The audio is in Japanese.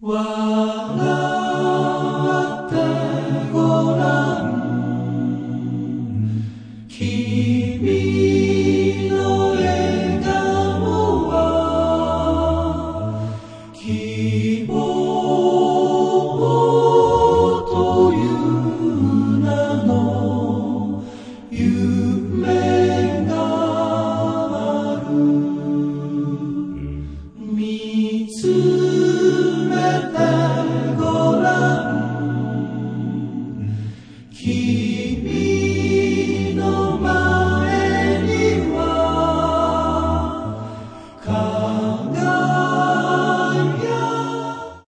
笑ってごらん君の笑顔は希望という名の夢がある見つめてごらん